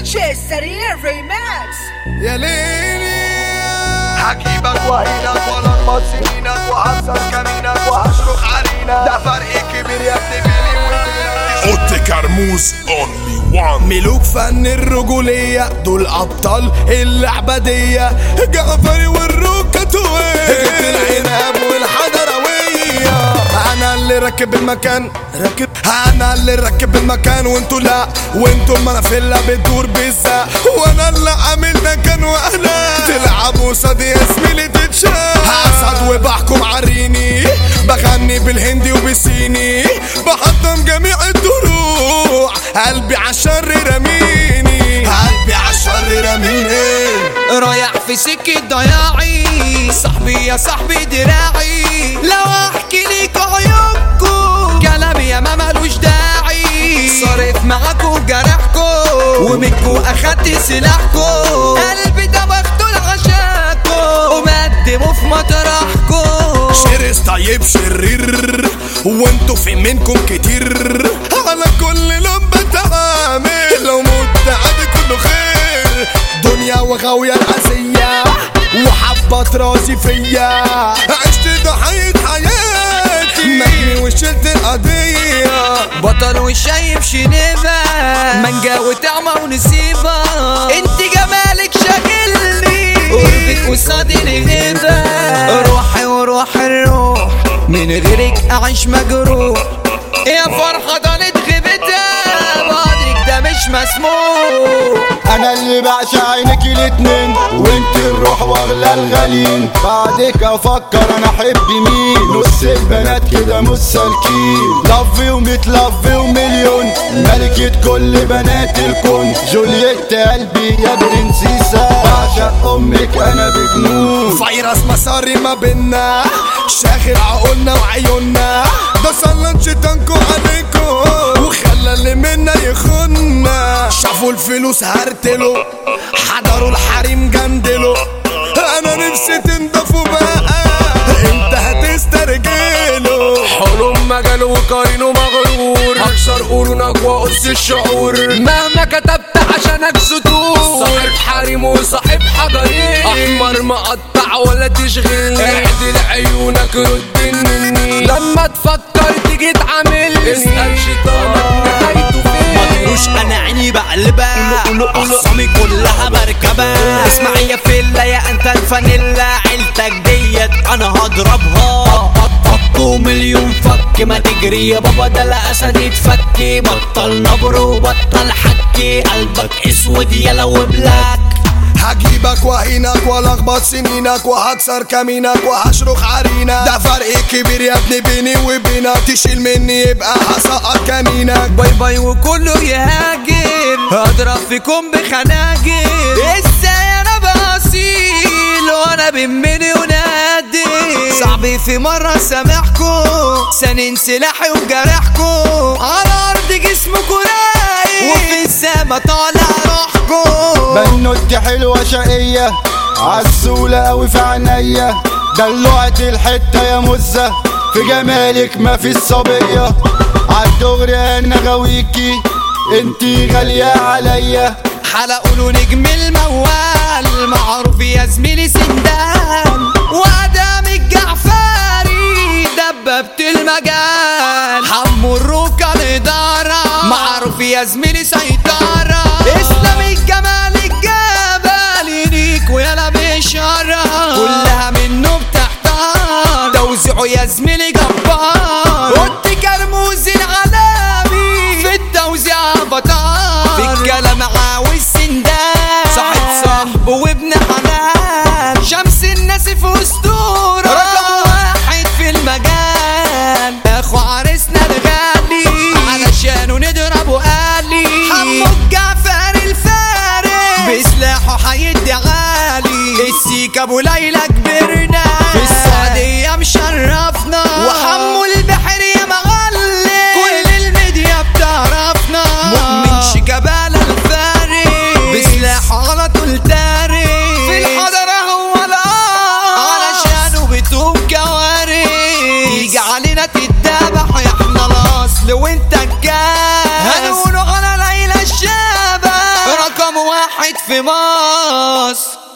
شيء سريع ريماكس. يا ليلي هجيبك وهينك والاربط سنينك وهكسر كمينك وهشرخ علينا، ده فرق كبير يا ابني بيني وبينك. اوتي كرموز اونلي وان. ملوك فن الرجولية دول ابطال اللعبة دي، جعفري والروكاتوية جبت العنب والحضروية. انا اللي راكب المكان انا اللي راكب المكان وانتو لا، وانتو المنافلة بتدور بالزق، وانا اللي عامل ده كان واهلا تلعبوا صدي يا زميلي تتشاف. هسعد وبحكم عريني، بغني بالهندي وبالصيني، بحطم جميع الدروع، قلبي عالشر رميني، قلبي عالشر رميني. رايح في سكة ضياعي، صاحبي يا صاحبي دراعي، لو احكي ليك عيوبكو كلامي يا ما ملوش داعي، صارف معاكو جرحكو ومنكو اخدت سلاحكو، قلبي ده مقتول عشاكو ومقدمه في مطرحكو. شرس طيب شرير وانتو في منكم كتير، على كل لون بتعامل، لو مت عادي كله خير، دنيا وغاوية الأذية وحبت راسي فيا، عشت ضحية حياتي مجني وشلت القضية، بطل وشايب شنيبة منجا وطعمة ونسيبة، انت جمالك شاغلني قربك قصادي الغيبة، روحي وروح الروح من غيرك اعيش مجروح، يا فرحة ضلت غيبتها بعدك ده مش مسموح. انا اللي بعشق عينك الاتنين وانت الروح واغلى الغالين، بعدك افكر انا احب مين، نص البنات كده مش سالكين، لفي ومتلفي ومليون، ملكة كل بنات الكون، جولييت قلبي يا برنسيسة، بعشق امك انا بجنون. فيروس مساري ما بينا شاغل عقولنا وعيوننا، ده سلط شيطانكو عليكو وخلى اللي منا يخنا، شافوا الفلوس هرتلو حضروا الحريم جندلو، انا نفسي تنضفوا بقى انت هتسترجلوا، حلم مجال وقارنه مغرور، هكسر قرونك واقص الشعور، مهما كتبت عشانك سطور، صاحب حريم وصاحب حضرين، احمر مقطع ولا تشغلني، اعدل عيونك رد مني، لما تفكر تيجي تعاملني، اسأل شيطانك نهايته فين، مش انا عيني بقلبها اخصامي كلها مركبة، اسمعي يا فيلا يا انت الفانيلا، عيلتك ديت انا هضربها، فكوا مليون فك ما تجري يا بابا ده الاسد يتفكي، بطل نبر وبطل حكي، قلبك اسود يلا وبلاك، هجيبك وهينك والخبط سنينك وهكسر كمينك وهشرخ عرينك، ده فرق كبير يا ابني بيني وبينك، تشيل مني يبقى هسقط كمينك، باي باي وكله يهاجر، هضرب فيكم بخناجر، ازاي انا بأصيل وانا بمني ونادر، صعب في مرة سامحكو سنين سلاحي وجرحكو، على ارض جسمكو رايق وفي السما طالع روحكو، بنوتي حلوة شقية عسولة اوي في عينيا، دلوعت الحتة يا مزة في جمالك ما في الصبية، عالدغري انا غاويكي انتي غالية عليا، حلقوا له نجم الموال معروف يا زميلي سندان، وادم الجعفري دببت المجال، حمو الروكة الإدارة معروف يا زميلي سيطرة، اسلام الجمال الجبل ليك ويلا بشارة، كلها منه بتحتار، توزيعه يا زميلي جبار، اوتي كرموز العالمي في التوزيع بطار، في الكلام عاوز سندان، صاحب صاحبه وابن حلال، شمس الناس في اسطورة، رقم واحد في المجال، اخو عريسنا الغالي علشانه نضربه قالي، حمو الجعفر الفارس بسلاحه هيدي عالي، السيك ابو ليلى كبرنا في السعودية مشرفنا، وحمو البحر يا معلم كل الميديا بتعرفنا، مؤمن شيكابالا الفارس بسلاحه على طول تاري، في الحضرة هو الأرض علشانه بتوب كوارث، يجي علينا تتذبح يا احنا الاصل وانت الجاي، هنقوله على ليلى الشابة رقم واحد في مصر.